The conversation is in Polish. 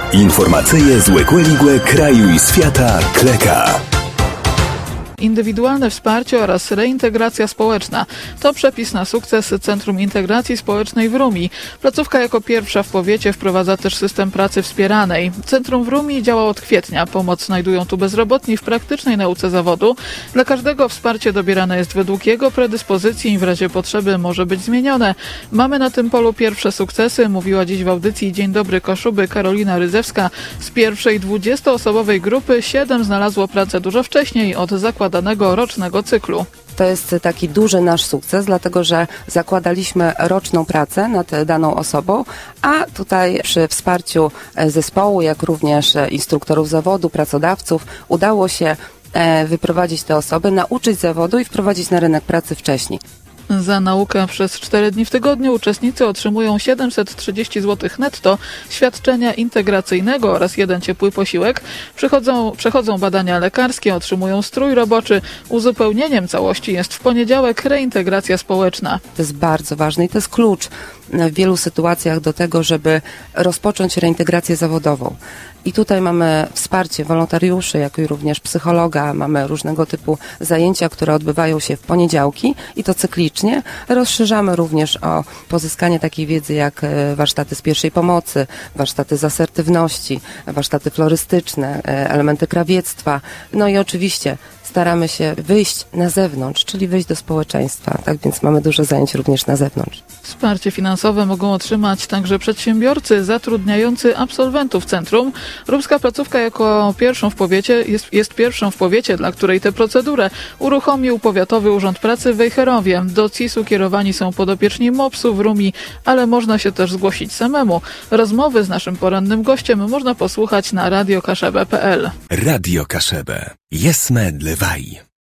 Informacyje z Łekłe kraju i świata kleka. Indywidualne wsparcie oraz reintegracja społeczna. To przepis na sukces Centrum Integracji Społecznej w Rumi. Placówka jako pierwsza w powiecie wprowadza też system pracy wspieranej. Centrum w Rumi działa od kwietnia. Pomoc znajdują tu bezrobotni w praktycznej nauce zawodu. Dla każdego wsparcie dobierane jest według jego predyspozycji i w razie potrzeby może być zmienione. Mamy na tym polu pierwsze sukcesy, mówiła dziś w audycji Dzień Dobry Koszuby Karolina Ryzewska. Z pierwszej 20-osobowej grupy 7 znalazło pracę dużo wcześniej od zakładanego rocznego cyklu. To jest taki duży nasz sukces, dlatego że zakładaliśmy roczną pracę nad daną osobą, a tutaj przy wsparciu zespołu, jak również instruktorów zawodu, pracodawców, udało się wyprowadzić te osoby, nauczyć zawodu i wprowadzić na rynek pracy wcześniej. Za naukę przez 4 dni w tygodniu uczestnicy otrzymują 730 zł netto, świadczenia integracyjnego oraz 1 ciepły posiłek. Przechodzą badania lekarskie, otrzymują strój roboczy. Uzupełnieniem całości jest w poniedziałek reintegracja społeczna. To jest bardzo ważne i to jest klucz w wielu sytuacjach do tego, żeby rozpocząć reintegrację zawodową. I tutaj mamy wsparcie wolontariuszy, jak i również psychologa. Mamy różnego typu zajęcia, które odbywają się w poniedziałki i to cyklicznie. Rozszerzamy również o pozyskanie takiej wiedzy jak warsztaty z pierwszej pomocy, warsztaty z asertywności, warsztaty florystyczne, elementy krawiectwa. No i oczywiście staramy się wyjść na zewnątrz, czyli wyjść do społeczeństwa. Tak więc mamy dużo zajęć również na zewnątrz. Wsparcie finansowe mogą otrzymać także przedsiębiorcy zatrudniający absolwentów centrum. Rumska placówka jako pierwszą w powiecie jest pierwszą w powiecie, dla której tę procedurę uruchomił Powiatowy Urząd Pracy w Wejherowie. Do CIS-u kierowani są podopieczni MOPS-u w Rumi, ale można się też zgłosić samemu. Rozmowy z naszym porannym gościem można posłuchać na radiokaszebę.pl. Radio Kaszebę. Jesme dlewaj.